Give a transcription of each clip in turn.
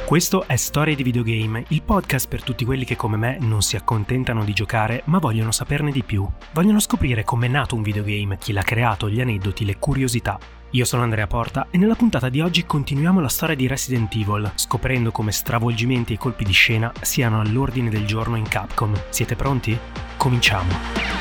Questo è Storie di Videogame, il podcast per tutti quelli che come me non si accontentano di giocare ma vogliono saperne di più. Vogliono scoprire com'è nato un videogame, chi l'ha creato, gli aneddoti, le curiosità. Io sono Andrea Porta e nella puntata di oggi continuiamo la storia di Resident Evil, scoprendo come stravolgimenti e colpi di scena siano all'ordine del giorno in Capcom. Siete pronti? Cominciamo!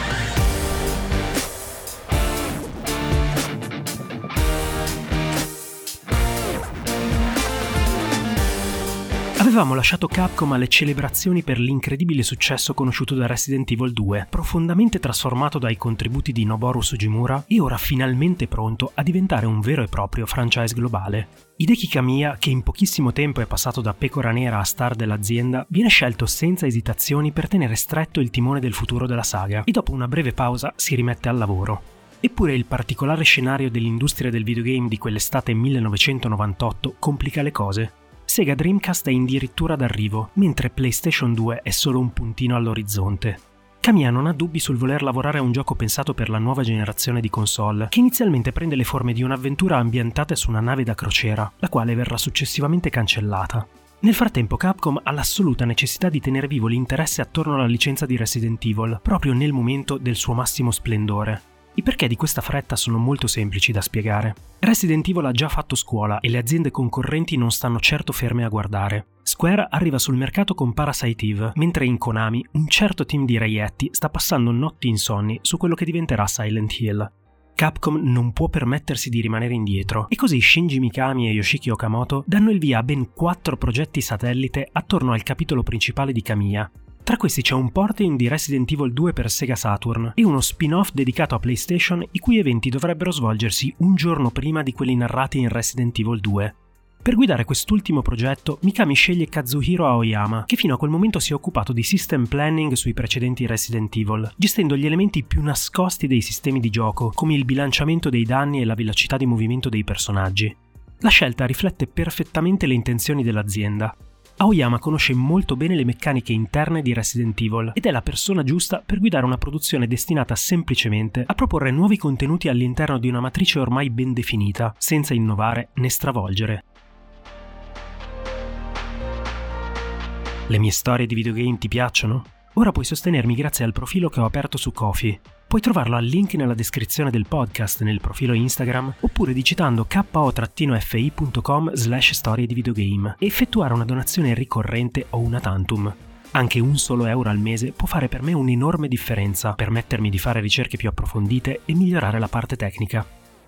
Avevamo lasciato Capcom alle celebrazioni per l'incredibile successo conosciuto da Resident Evil 2, profondamente trasformato dai contributi di Noboru Sugimura e ora finalmente pronto a diventare un vero e proprio franchise globale. Hideki Kamiya, che in pochissimo tempo è passato da pecora nera a star dell'azienda, viene scelto senza esitazioni per tenere stretto il timone del futuro della saga e dopo una breve pausa si rimette al lavoro. Eppure il particolare scenario dell'industria del videogame di quell'estate 1998 complica le cose. Sega Dreamcast è addirittura d'arrivo, mentre PlayStation 2 è solo un puntino all'orizzonte. Kamiya non ha dubbi sul voler lavorare a un gioco pensato per la nuova generazione di console, che inizialmente prende le forme di un'avventura ambientata su una nave da crociera, la quale verrà successivamente cancellata. Nel frattempo Capcom ha l'assoluta necessità di tenere vivo l'interesse attorno alla licenza di Resident Evil, proprio nel momento del suo massimo splendore. I perché di questa fretta sono molto semplici da spiegare. Resident Evil ha già fatto scuola e le aziende concorrenti non stanno certo ferme a guardare. Square arriva sul mercato con Parasite Eve, mentre in Konami un certo team di reietti sta passando notti insonni su quello che diventerà Silent Hill. Capcom non può permettersi di rimanere indietro, e così Shinji Mikami e Yoshiki Okamoto danno il via a ben 4 progetti satellite attorno al capitolo principale di Kamiya. Tra questi c'è un porting di Resident Evil 2 per Sega Saturn e uno spin-off dedicato a PlayStation i cui eventi dovrebbero svolgersi un giorno prima di quelli narrati in Resident Evil 2. Per guidare quest'ultimo progetto, Mikami sceglie Kazuhiro Aoyama, che fino a quel momento si è occupato di system planning sui precedenti Resident Evil, gestendo gli elementi più nascosti dei sistemi di gioco, come il bilanciamento dei danni e la velocità di movimento dei personaggi. La scelta riflette perfettamente le intenzioni dell'azienda. Aoyama conosce molto bene le meccaniche interne di Resident Evil ed è la persona giusta per guidare una produzione destinata semplicemente a proporre nuovi contenuti all'interno di una matrice ormai ben definita, senza innovare né stravolgere. Le mie storie di videogame ti piacciono? Ora puoi sostenermi grazie al profilo che ho aperto su Ko-fi. Puoi trovarlo al link nella descrizione del podcast nel profilo Instagram oppure digitando ko-fi.com/storie di videogame e effettuare una donazione ricorrente o una tantum. Anche un solo euro al mese può fare per me un'enorme differenza, permettermi di fare ricerche più approfondite e migliorare la parte tecnica.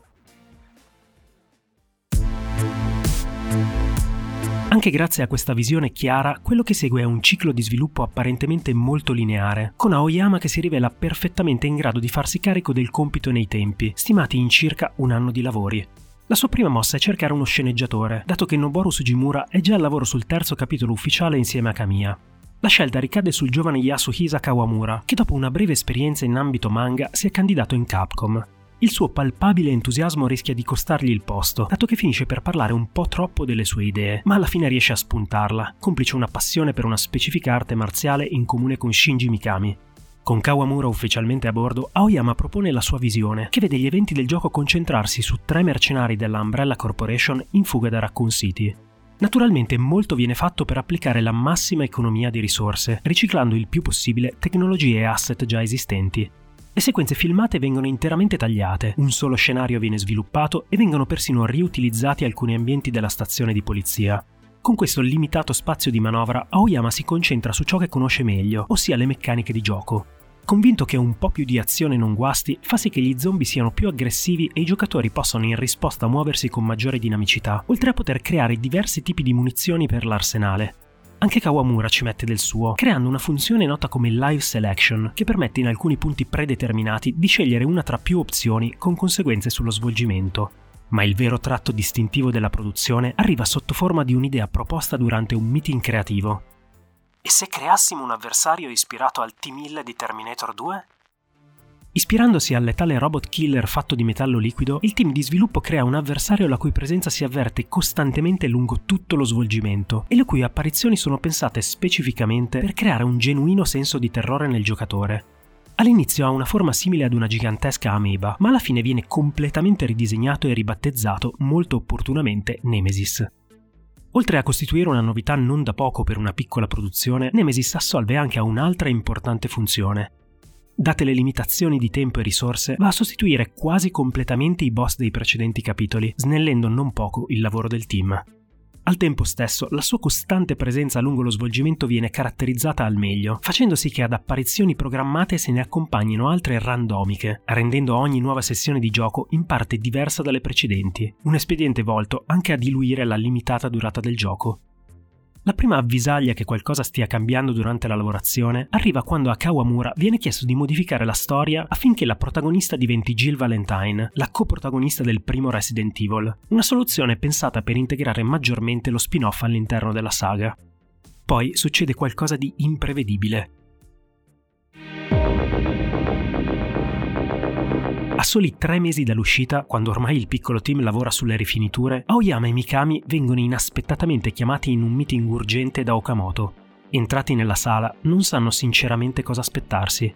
Anche grazie a questa visione chiara, quello che segue è un ciclo di sviluppo apparentemente molto lineare, con Aoyama che si rivela perfettamente in grado di farsi carico del compito nei tempi, stimati in circa un anno di lavori. La sua prima mossa è cercare uno sceneggiatore, dato che Noboru Sugimura è già al lavoro sul terzo capitolo ufficiale insieme a Kamiya. La scelta ricade sul giovane Yasuhisa Kawamura, che dopo una breve esperienza in ambito manga si è candidato in Capcom. Il suo palpabile entusiasmo rischia di costargli il posto, dato che finisce per parlare un po' troppo delle sue idee, ma alla fine riesce a spuntarla, complice una passione per una specifica arte marziale in comune con Shinji Mikami. Con Kawamura ufficialmente a bordo, Aoyama propone la sua visione, che vede gli eventi del gioco concentrarsi su 3 mercenari della Umbrella Corporation in fuga da Raccoon City. Naturalmente molto viene fatto per applicare la massima economia di risorse, riciclando il più possibile tecnologie e asset già esistenti. Le sequenze filmate vengono interamente tagliate, un solo scenario viene sviluppato e vengono persino riutilizzati alcuni ambienti della stazione di polizia. Con questo limitato spazio di manovra, Aoyama si concentra su ciò che conosce meglio, ossia le meccaniche di gioco. Convinto che un po' più di azione non guasti, fa sì che gli zombie siano più aggressivi e i giocatori possano in risposta muoversi con maggiore dinamicità, oltre a poter creare diversi tipi di munizioni per l'arsenale. Anche Kawamura ci mette del suo, creando una funzione nota come Live Selection, che permette in alcuni punti predeterminati di scegliere una tra più opzioni con conseguenze sullo svolgimento. Ma il vero tratto distintivo della produzione arriva sotto forma di un'idea proposta durante un meeting creativo. E se creassimo un avversario ispirato al T-1000 di Terminator 2? Ispirandosi al letale robot killer fatto di metallo liquido, il team di sviluppo crea un avversario la cui presenza si avverte costantemente lungo tutto lo svolgimento e le cui apparizioni sono pensate specificamente per creare un genuino senso di terrore nel giocatore. All'inizio ha una forma simile ad una gigantesca ameba, ma alla fine viene completamente ridisegnato e ribattezzato molto opportunamente Nemesis. Oltre a costituire una novità non da poco per una piccola produzione, Nemesis assolve anche a un'altra importante funzione. Date le limitazioni di tempo e risorse, va a sostituire quasi completamente i boss dei precedenti capitoli, snellendo non poco il lavoro del team. Al tempo stesso, la sua costante presenza lungo lo svolgimento viene caratterizzata al meglio, facendo sì che ad apparizioni programmate se ne accompagnino altre randomiche, rendendo ogni nuova sessione di gioco in parte diversa dalle precedenti, un espediente volto anche a diluire la limitata durata del gioco. La prima avvisaglia che qualcosa stia cambiando durante la lavorazione arriva quando a Kawamura viene chiesto di modificare la storia affinché la protagonista diventi Jill Valentine, la coprotagonista del primo Resident Evil, una soluzione pensata per integrare maggiormente lo spin-off all'interno della saga. Poi succede qualcosa di imprevedibile. A soli 3 mesi dall'uscita, quando ormai il piccolo team lavora sulle rifiniture, Aoyama e Mikami vengono inaspettatamente chiamati in un meeting urgente da Okamoto. Entrati nella sala, non sanno sinceramente cosa aspettarsi.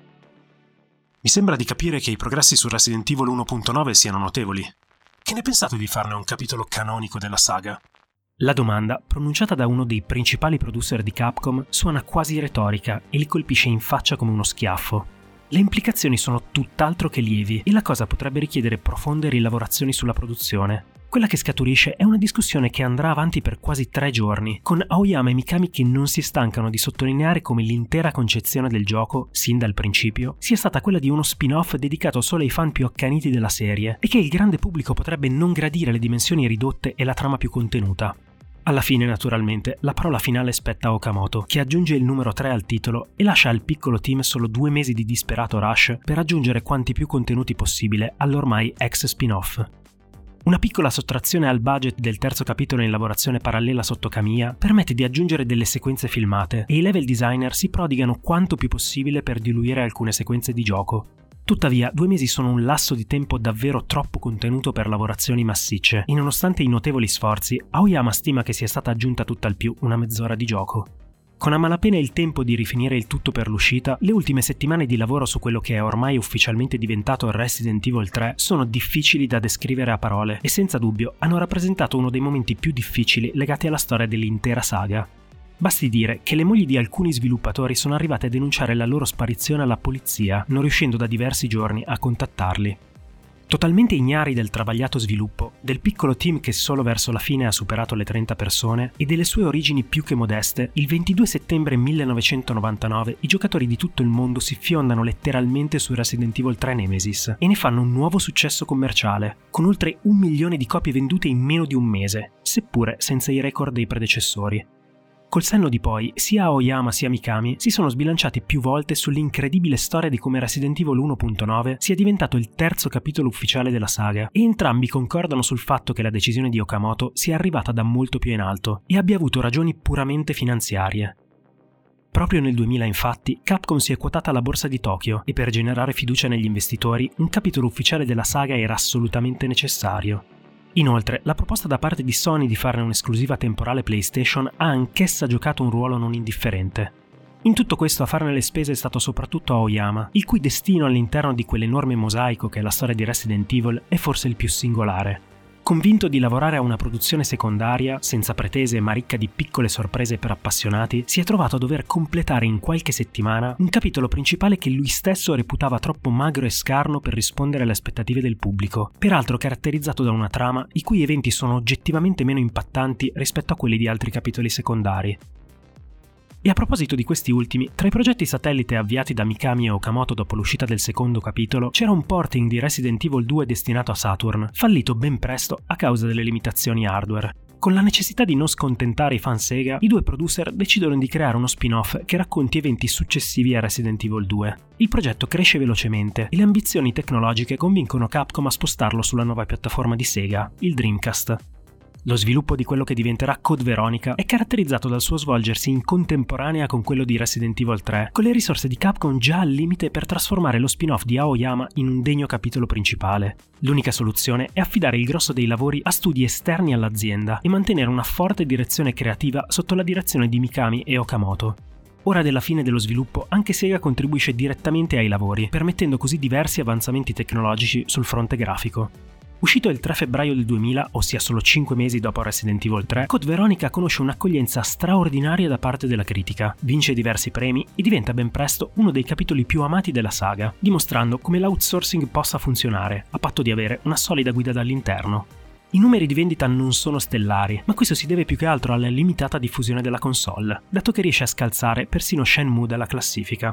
Mi sembra di capire che i progressi su Resident Evil 1.9 siano notevoli. Che ne pensate di farne un capitolo canonico della saga? La domanda, pronunciata da uno dei principali producer di Capcom, suona quasi retorica e li colpisce in faccia come uno schiaffo. Le implicazioni sono tutt'altro che lievi e la cosa potrebbe richiedere profonde rilavorazioni sulla produzione. Quella che scaturisce è una discussione che andrà avanti per quasi 3 giorni, con Aoyama e Mikami che non si stancano di sottolineare come l'intera concezione del gioco, sin dal principio, sia stata quella di uno spin-off dedicato solo ai fan più accaniti della serie e che il grande pubblico potrebbe non gradire le dimensioni ridotte e la trama più contenuta. Alla fine, naturalmente, la parola finale spetta a Okamoto, che aggiunge il numero 3 al titolo e lascia al piccolo team solo 2 mesi di disperato rush per aggiungere quanti più contenuti possibile all'ormai ex spin-off. Una piccola sottrazione al budget del terzo capitolo in lavorazione parallela sotto Kamiya permette di aggiungere delle sequenze filmate e i level designer si prodigano quanto più possibile per diluire alcune sequenze di gioco. Tuttavia, 2 mesi sono un lasso di tempo davvero troppo contenuto per lavorazioni massicce e nonostante i notevoli sforzi, Aoyama stima che sia stata aggiunta tutt'al più una mezz'ora di gioco. Con a malapena il tempo di rifinire il tutto per l'uscita, le ultime settimane di lavoro su quello che è ormai ufficialmente diventato Resident Evil 3 sono difficili da descrivere a parole e senza dubbio hanno rappresentato uno dei momenti più difficili legati alla storia dell'intera saga. Basti dire che le mogli di alcuni sviluppatori sono arrivate a denunciare la loro sparizione alla polizia, non riuscendo da diversi giorni a contattarli. Totalmente ignari del travagliato sviluppo, del piccolo team che solo verso la fine ha superato le 30 persone e delle sue origini più che modeste, il 22 settembre 1999 i giocatori di tutto il mondo si fiondano letteralmente su Resident Evil 3 Nemesis e ne fanno un nuovo successo commerciale, con oltre 1 milione di copie vendute in meno di un mese, seppure senza i record dei predecessori. Col senno di poi, sia Aoyama sia Mikami si sono sbilanciati più volte sull'incredibile storia di come Resident Evil 1.9 sia diventato il terzo capitolo ufficiale della saga, e entrambi concordano sul fatto che la decisione di Okamoto sia arrivata da molto più in alto e abbia avuto ragioni puramente finanziarie. Proprio nel 2000, infatti, Capcom si è quotata alla borsa di Tokyo e per generare fiducia negli investitori, un capitolo ufficiale della saga era assolutamente necessario. Inoltre, la proposta da parte di Sony di farne un'esclusiva temporale PlayStation ha anch'essa giocato un ruolo non indifferente. In tutto questo a farne le spese è stato soprattutto Aoyama, il cui destino all'interno di quell'enorme mosaico che è la storia di Resident Evil è forse il più singolare. Convinto di lavorare a una produzione secondaria, senza pretese ma ricca di piccole sorprese per appassionati, si è trovato a dover completare in qualche settimana un capitolo principale che lui stesso reputava troppo magro e scarno per rispondere alle aspettative del pubblico, peraltro caratterizzato da una trama i cui eventi sono oggettivamente meno impattanti rispetto a quelli di altri capitoli secondari. E a proposito di questi ultimi, tra i progetti satellite avviati da Mikami e Okamoto dopo l'uscita del secondo capitolo, c'era un porting di Resident Evil 2 destinato a Saturn, fallito ben presto a causa delle limitazioni hardware. Con la necessità di non scontentare i fan Sega, i due producer decidono di creare uno spin-off che racconti eventi successivi a Resident Evil 2. Il progetto cresce velocemente e le ambizioni tecnologiche convincono Capcom a spostarlo sulla nuova piattaforma di Sega, il Dreamcast. Lo sviluppo di quello che diventerà Code Veronica è caratterizzato dal suo svolgersi in contemporanea con quello di Resident Evil 3, con le risorse di Capcom già al limite per trasformare lo spin-off di Aoyama in un degno capitolo principale. L'unica soluzione è affidare il grosso dei lavori a studi esterni all'azienda e mantenere una forte direzione creativa sotto la direzione di Mikami e Okamoto. Ora della fine dello sviluppo, anche Sega contribuisce direttamente ai lavori, permettendo così diversi avanzamenti tecnologici sul fronte grafico. Uscito il 3 febbraio del 2000, ossia solo 5 mesi dopo Resident Evil 3, Code Veronica conosce un'accoglienza straordinaria da parte della critica, vince diversi premi e diventa ben presto uno dei capitoli più amati della saga, dimostrando come l'outsourcing possa funzionare, a patto di avere una solida guida dall'interno. I numeri di vendita non sono stellari, ma questo si deve più che altro alla limitata diffusione della console, dato che riesce a scalzare persino Shenmue dalla classifica.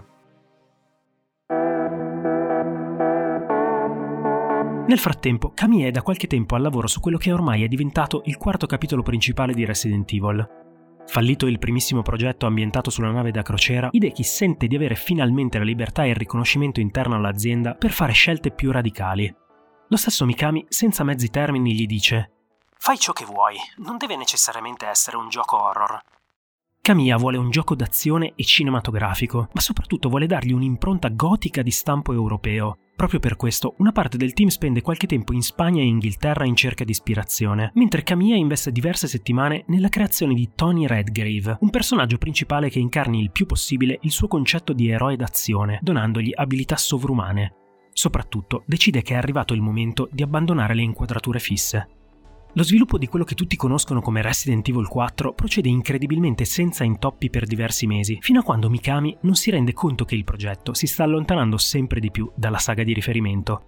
Nel frattempo, Camille è da qualche tempo al lavoro su quello che ormai è diventato il quarto capitolo principale di Resident Evil. Fallito il primissimo progetto ambientato sulla nave da crociera, Hideki sente di avere finalmente la libertà e il riconoscimento interno all'azienda per fare scelte più radicali. Lo stesso Mikami, senza mezzi termini, gli dice: «Fai ciò che vuoi, non deve necessariamente essere un gioco horror». Camille vuole un gioco d'azione e cinematografico, ma soprattutto vuole dargli un'impronta gotica di stampo europeo. Proprio per questo, una parte del team spende qualche tempo in Spagna e Inghilterra in cerca di ispirazione, mentre Camille investe diverse settimane nella creazione di Tony Redgrave, un personaggio principale che incarni il più possibile il suo concetto di eroe d'azione, donandogli abilità sovrumane. Soprattutto, decide che è arrivato il momento di abbandonare le inquadrature fisse. Lo sviluppo di quello che tutti conoscono come Resident Evil 4 procede incredibilmente senza intoppi per diversi mesi, fino a quando Mikami non si rende conto che il progetto si sta allontanando sempre di più dalla saga di riferimento.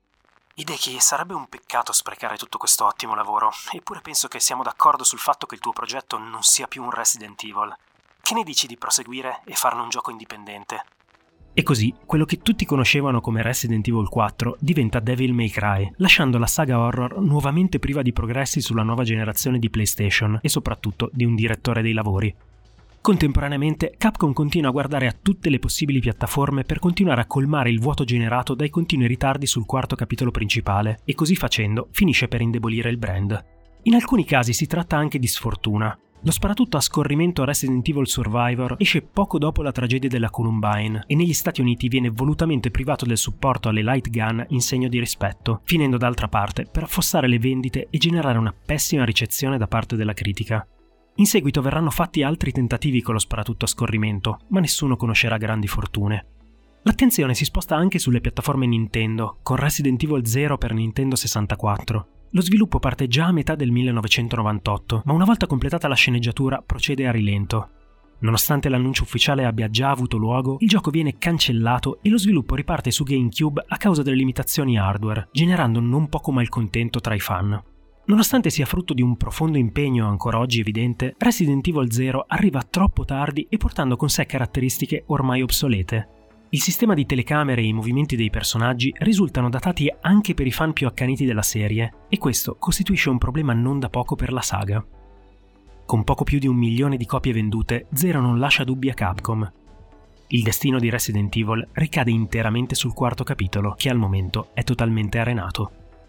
Hideki, sarebbe un peccato sprecare tutto questo ottimo lavoro, eppure penso che siamo d'accordo sul fatto che il tuo progetto non sia più un Resident Evil. Che ne dici di proseguire e farne un gioco indipendente? E così, quello che tutti conoscevano come Resident Evil 4 diventa Devil May Cry, lasciando la saga horror nuovamente priva di progressi sulla nuova generazione di PlayStation e soprattutto di un direttore dei lavori. Contemporaneamente, Capcom continua a guardare a tutte le possibili piattaforme per continuare a colmare il vuoto generato dai continui ritardi sul quarto capitolo principale, e così facendo finisce per indebolire il brand. In alcuni casi si tratta anche di sfortuna. Lo sparatutto a scorrimento Resident Evil Survivor esce poco dopo la tragedia della Columbine e negli Stati Uniti viene volutamente privato del supporto alle light gun in segno di rispetto, finendo d'altra parte per affossare le vendite e generare una pessima ricezione da parte della critica. In seguito verranno fatti altri tentativi con lo sparatutto a scorrimento, ma nessuno conoscerà grandi fortune. L'attenzione si sposta anche sulle piattaforme Nintendo, con Resident Evil 0 per Nintendo 64. Lo sviluppo parte già a metà del 1998, ma una volta completata la sceneggiatura procede a rilento. Nonostante l'annuncio ufficiale abbia già avuto luogo, il gioco viene cancellato e lo sviluppo riparte su GameCube a causa delle limitazioni hardware, generando non poco malcontento tra i fan. Nonostante sia frutto di un profondo impegno ancora oggi evidente, Resident Evil 0 arriva troppo tardi e portando con sé caratteristiche ormai obsolete. Il sistema di telecamere e i movimenti dei personaggi risultano datati anche per i fan più accaniti della serie, e questo costituisce un problema non da poco per la saga. Con poco più di 1 milione di copie vendute, Zero non lascia dubbi a Capcom. Il destino di Resident Evil ricade interamente sul quarto capitolo, che al momento è totalmente arenato.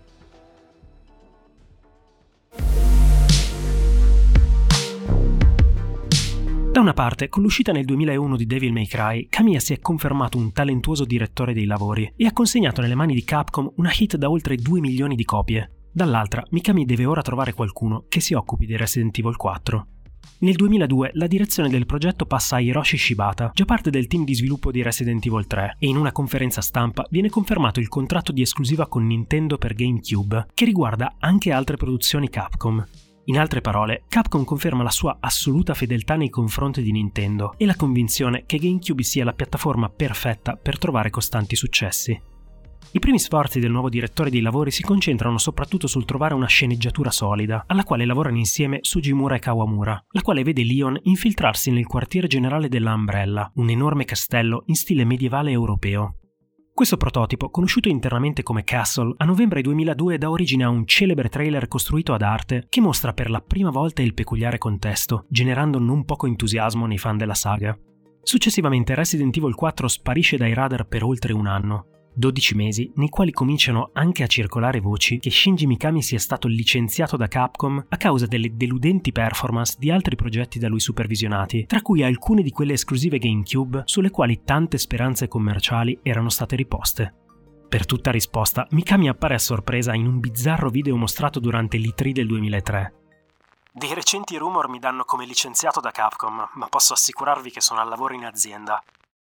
Da una parte, con l'uscita nel 2001 di Devil May Cry, Kamiya si è confermato un talentuoso direttore dei lavori e ha consegnato nelle mani di Capcom una hit da oltre 2 milioni di copie. Dall'altra, Mikami deve ora trovare qualcuno che si occupi di Resident Evil 4. Nel 2002 la direzione del progetto passa a Hiroshi Shibata, già parte del team di sviluppo di Resident Evil 3, e in una conferenza stampa viene confermato il contratto di esclusiva con Nintendo per GameCube, che riguarda anche altre produzioni Capcom. In altre parole, Capcom conferma la sua assoluta fedeltà nei confronti di Nintendo e la convinzione che GameCube sia la piattaforma perfetta per trovare costanti successi. I primi sforzi del nuovo direttore dei lavori si concentrano soprattutto sul trovare una sceneggiatura solida, alla quale lavorano insieme Sugimura e Kawamura, la quale vede Leon infiltrarsi nel quartiere generale della Umbrella, un enorme castello in stile medievale europeo. Questo prototipo, conosciuto internamente come Castle, a novembre 2002 dà origine a un celebre trailer costruito ad arte che mostra per la prima volta il peculiare contesto, generando non poco entusiasmo nei fan della saga. Successivamente Resident Evil 4 sparisce dai radar per oltre un anno. 12 mesi nei quali cominciano anche a circolare voci che Shinji Mikami sia stato licenziato da Capcom a causa delle deludenti performance di altri progetti da lui supervisionati, tra cui alcune di quelle esclusive GameCube sulle quali tante speranze commerciali erano state riposte. Per tutta risposta, Mikami appare a sorpresa in un bizzarro video mostrato durante l'E3 del 2003. Dei recenti rumor mi danno come licenziato da Capcom, ma posso assicurarvi che sono al lavoro in azienda.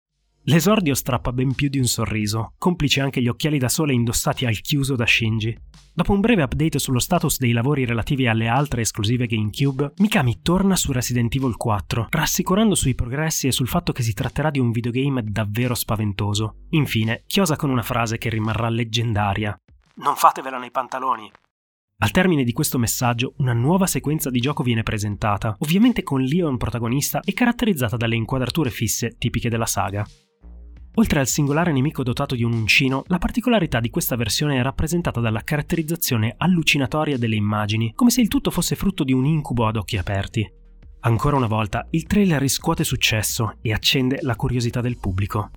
L'esordio strappa ben più di un sorriso, complice anche gli occhiali da sole indossati al chiuso da Shinji. Dopo un breve update sullo status dei lavori relativi alle altre esclusive GameCube, Mikami torna su Resident Evil 4, rassicurando sui progressi e sul fatto che si tratterà di un videogame davvero spaventoso. Infine, chiosa con una frase che rimarrà leggendaria: "Non fatevela nei pantaloni". Al termine di questo messaggio, una nuova sequenza di gioco viene presentata, ovviamente con Leon protagonista e caratterizzata dalle inquadrature fisse tipiche della saga. Oltre al singolare nemico dotato di un uncino, la particolarità di questa versione è rappresentata dalla caratterizzazione allucinatoria delle immagini, come se il tutto fosse frutto di un incubo ad occhi aperti. Ancora una volta, il trailer riscuote successo e accende la curiosità del pubblico.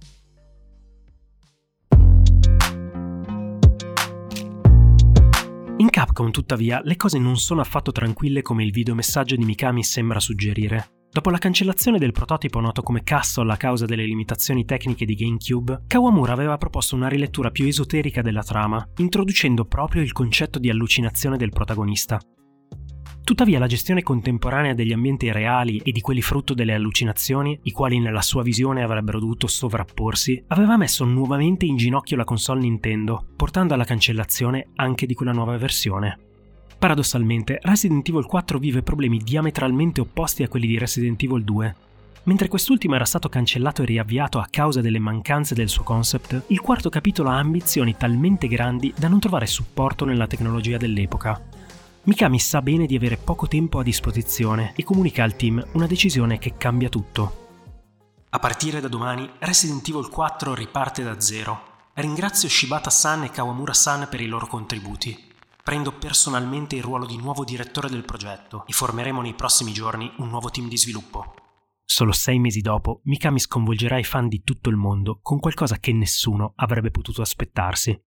In Capcom, tuttavia, le cose non sono affatto tranquille come il videomessaggio di Mikami sembra suggerire. Dopo la cancellazione del prototipo noto come Castle a causa delle limitazioni tecniche di GameCube, Kawamura aveva proposto una rilettura più esoterica della trama, introducendo proprio il concetto di allucinazione del protagonista. Tuttavia la gestione contemporanea degli ambienti reali e di quelli frutto delle allucinazioni, i quali nella sua visione avrebbero dovuto sovrapporsi, aveva messo nuovamente in ginocchio la console Nintendo, portando alla cancellazione anche di quella nuova versione. Paradossalmente, Resident Evil 4 vive problemi diametralmente opposti a quelli di Resident Evil 2. Mentre quest'ultimo era stato cancellato e riavviato a causa delle mancanze del suo concept, il quarto capitolo ha ambizioni talmente grandi da non trovare supporto nella tecnologia dell'epoca. Mikami sa bene di avere poco tempo a disposizione e comunica al team una decisione che cambia tutto. A partire da domani, Resident Evil 4 riparte da zero. Ringrazio Shibata-san e Kawamura-san per i loro contributi. Prendo personalmente il ruolo di nuovo direttore del progetto e formeremo nei prossimi giorni un nuovo team di sviluppo. Solo 6 mesi dopo, Mikami sconvolgerà i fan di tutto il mondo con qualcosa che nessuno avrebbe potuto aspettarsi.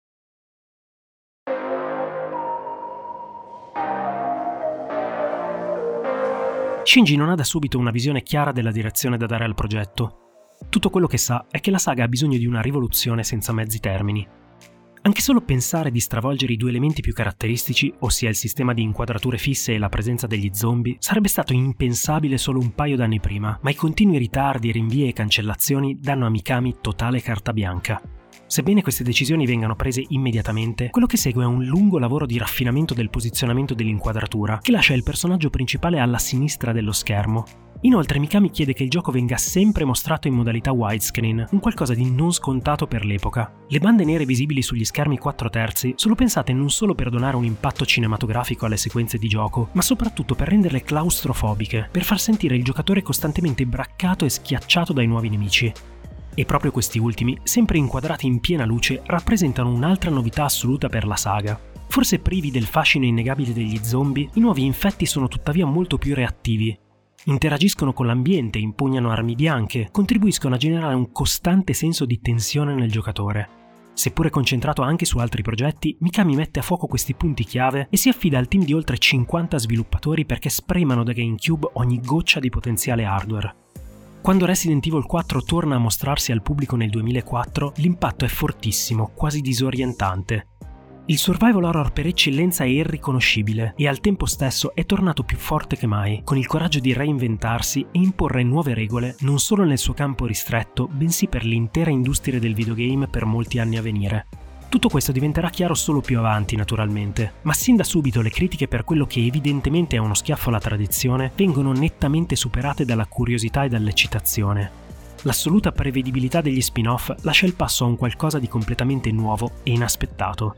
Shinji non ha da subito una visione chiara della direzione da dare al progetto. Tutto quello che sa è che la saga ha bisogno di una rivoluzione senza mezzi termini. Anche solo pensare di stravolgere i due elementi più caratteristici, ossia il sistema di inquadrature fisse e la presenza degli zombie, sarebbe stato impensabile solo un paio d'anni prima, ma i continui ritardi, rinvii e cancellazioni danno a Mikami totale carta bianca. Sebbene queste decisioni vengano prese immediatamente, quello che segue è un lungo lavoro di raffinamento del posizionamento dell'inquadratura, che lascia il personaggio principale alla sinistra dello schermo. Inoltre Mikami chiede che il gioco venga sempre mostrato in modalità widescreen, un qualcosa di non scontato per l'epoca. Le bande nere visibili sugli schermi 4/3 sono pensate non solo per donare un impatto cinematografico alle sequenze di gioco, ma soprattutto per renderle claustrofobiche, per far sentire il giocatore costantemente braccato e schiacciato dai nuovi nemici. E proprio questi ultimi, sempre inquadrati in piena luce, rappresentano un'altra novità assoluta per la saga. Forse privi del fascino innegabile degli zombie, i nuovi infetti sono tuttavia molto più reattivi. Interagiscono con l'ambiente, impugnano armi bianche, contribuiscono a generare un costante senso di tensione nel giocatore. Seppure concentrato anche su altri progetti, Mikami mette a fuoco questi punti chiave e si affida al team di oltre 50 sviluppatori perché spremano da GameCube ogni goccia di potenziale hardware. Quando Resident Evil 4 torna a mostrarsi al pubblico nel 2004, l'impatto è fortissimo, quasi disorientante. Il survival horror per eccellenza è irriconoscibile e al tempo stesso è tornato più forte che mai, con il coraggio di reinventarsi e imporre nuove regole non solo nel suo campo ristretto, bensì per l'intera industria del videogame per molti anni a venire. Tutto questo diventerà chiaro solo più avanti, naturalmente, ma sin da subito le critiche per quello che evidentemente è uno schiaffo alla tradizione vengono nettamente superate dalla curiosità e dall'eccitazione. L'assoluta prevedibilità degli spin-off lascia il passo a un qualcosa di completamente nuovo e inaspettato.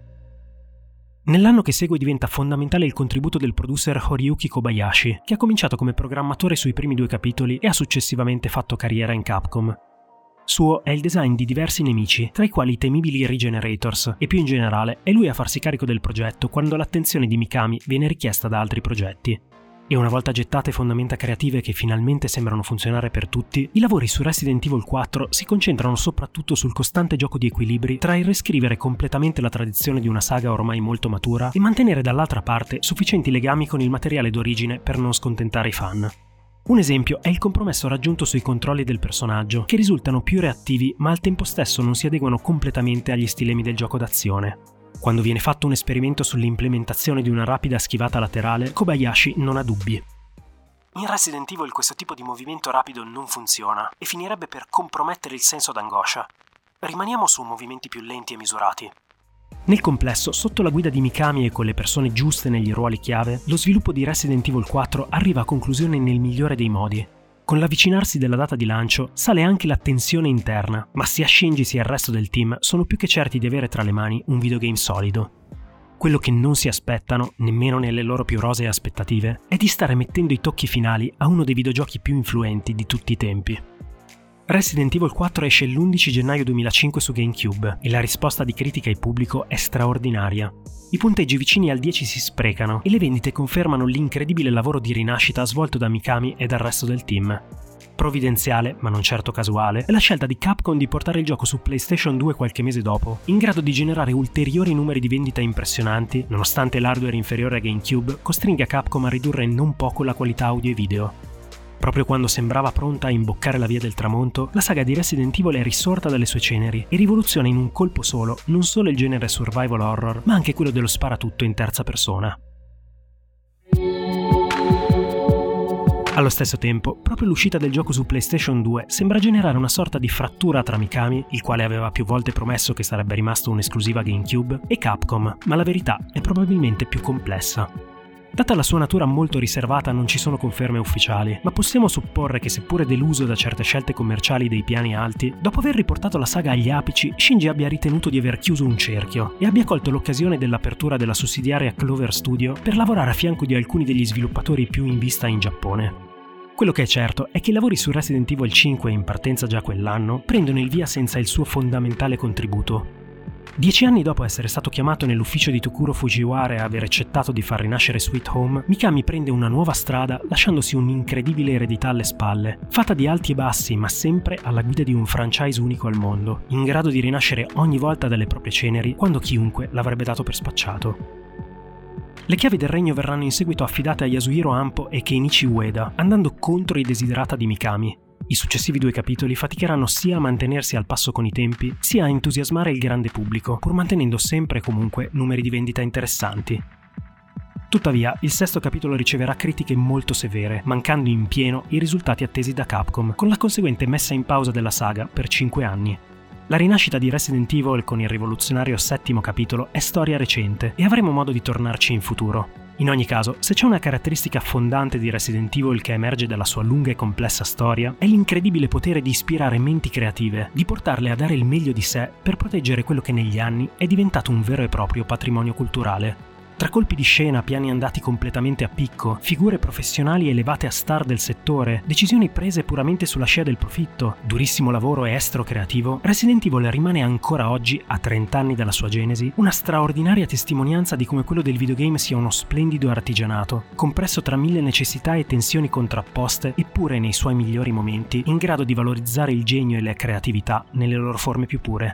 Nell'anno che segue diventa fondamentale il contributo del producer Horiyuki Kobayashi, che ha cominciato come programmatore sui primi 2 capitoli e ha successivamente fatto carriera in Capcom. Suo è il design di diversi nemici, tra i quali i temibili Regenerators, e più in generale è lui a farsi carico del progetto quando l'attenzione di Mikami viene richiesta da altri progetti. E una volta gettate fondamenta creative che finalmente sembrano funzionare per tutti, i lavori su Resident Evil 4 si concentrano soprattutto sul costante gioco di equilibri tra il riscrivere completamente la tradizione di una saga ormai molto matura e mantenere dall'altra parte sufficienti legami con il materiale d'origine per non scontentare i fan. Un esempio è il compromesso raggiunto sui controlli del personaggio, che risultano più reattivi ma al tempo stesso non si adeguano completamente agli stilemi del gioco d'azione. Quando viene fatto un esperimento sull'implementazione di una rapida schivata laterale, Kobayashi non ha dubbi. In Resident Evil questo tipo di movimento rapido non funziona e finirebbe per compromettere il senso d'angoscia. Rimaniamo su movimenti più lenti e misurati. Nel complesso, sotto la guida di Mikami e con le persone giuste negli ruoli chiave, lo sviluppo di Resident Evil 4 arriva a conclusione nel migliore dei modi. Con l'avvicinarsi della data di lancio sale anche la tensione interna, ma sia Shinji sia il resto del team sono più che certi di avere tra le mani un videogame solido. Quello che non si aspettano, nemmeno nelle loro più rosee aspettative, è di stare mettendo i tocchi finali a uno dei videogiochi più influenti di tutti i tempi. Resident Evil 4 esce l'11 gennaio 2005 su GameCube e la risposta di critica e pubblico è straordinaria. I punteggi vicini al 10 si sprecano e le vendite confermano l'incredibile lavoro di rinascita svolto da Mikami e dal resto del team. Provvidenziale, ma non certo casuale, è la scelta di Capcom di portare il gioco su PlayStation 2 qualche mese dopo, in grado di generare ulteriori numeri di vendita impressionanti, nonostante l'hardware inferiore a GameCube costringa Capcom a ridurre non poco la qualità audio e video. Proprio quando sembrava pronta a imboccare la via del tramonto, la saga di Resident Evil è risorta dalle sue ceneri e rivoluziona in un colpo solo non solo il genere survival horror, ma anche quello dello sparatutto in terza persona. Allo stesso tempo, proprio l'uscita del gioco su PlayStation 2 sembra generare una sorta di frattura tra Mikami, il quale aveva più volte promesso che sarebbe rimasto un'esclusiva GameCube, e Capcom, ma la verità è probabilmente più complessa. Data la sua natura molto riservata non ci sono conferme ufficiali, ma possiamo supporre che seppure deluso da certe scelte commerciali dei piani alti, dopo aver riportato la saga agli apici, Shinji abbia ritenuto di aver chiuso un cerchio e abbia colto l'occasione dell'apertura della sussidiaria Clover Studio per lavorare a fianco di alcuni degli sviluppatori più in vista in Giappone. Quello che è certo è che i lavori su Resident Evil 5 in partenza già quell'anno prendono il via senza il suo fondamentale contributo. 10 anni dopo essere stato chiamato nell'ufficio di Tokuro Fujiwara e aver accettato di far rinascere Sweet Home, Mikami prende una nuova strada lasciandosi un'incredibile eredità alle spalle, fatta di alti e bassi ma sempre alla guida di un franchise unico al mondo, in grado di rinascere ogni volta dalle proprie ceneri quando chiunque l'avrebbe dato per spacciato. Le chiavi del regno verranno in seguito affidate a Yasuhiro Ampo e Kenichi Ueda, andando contro i desiderata di Mikami. I successivi 2 capitoli faticheranno sia a mantenersi al passo con i tempi, sia a entusiasmare il grande pubblico, pur mantenendo sempre e comunque numeri di vendita interessanti. Tuttavia, il 6º capitolo riceverà critiche molto severe, mancando in pieno i risultati attesi da Capcom, con la conseguente messa in pausa della saga per 5 anni. La rinascita di Resident Evil con il rivoluzionario 7º capitolo è storia recente e avremo modo di tornarci in futuro. In ogni caso, se c'è una caratteristica fondante di Resident Evil che emerge dalla sua lunga e complessa storia, è l'incredibile potere di ispirare menti creative, di portarle a dare il meglio di sé per proteggere quello che negli anni è diventato un vero e proprio patrimonio culturale. Tra colpi di scena, piani andati completamente a picco, figure professionali elevate a star del settore, decisioni prese puramente sulla scia del profitto, durissimo lavoro e estro creativo, Resident Evil rimane ancora oggi, a 30 anni dalla sua genesi, una straordinaria testimonianza di come quello del videogame sia uno splendido artigianato, compresso tra 1000 necessità e tensioni contrapposte, eppure nei suoi migliori momenti, in grado di valorizzare il genio e la creatività nelle loro forme più pure.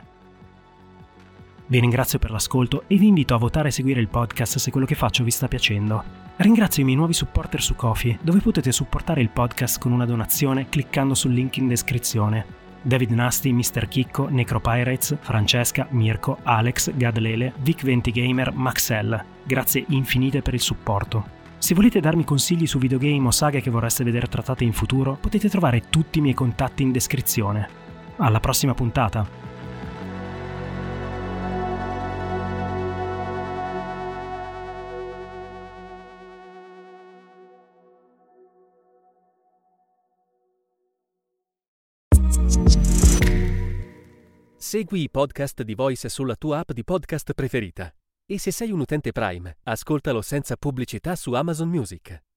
Vi ringrazio per l'ascolto e vi invito a votare e seguire il podcast se quello che faccio vi sta piacendo. Ringrazio i miei nuovi supporter su Ko-fi, dove potete supportare il podcast con una donazione cliccando sul link in descrizione. David Nasty, Mr. Chicco, Necropirates, Francesca, Mirko, Alex, Gadlele, Vic20Gamer, Maxell. Grazie infinite per il supporto. Se volete darmi consigli su videogame o saghe che vorreste vedere trattate in futuro, potete trovare tutti i miei contatti in descrizione. Alla prossima puntata! Segui i podcast di Voice sulla tua app di podcast preferita. E se sei un utente Prime, ascoltalo senza pubblicità su Amazon Music.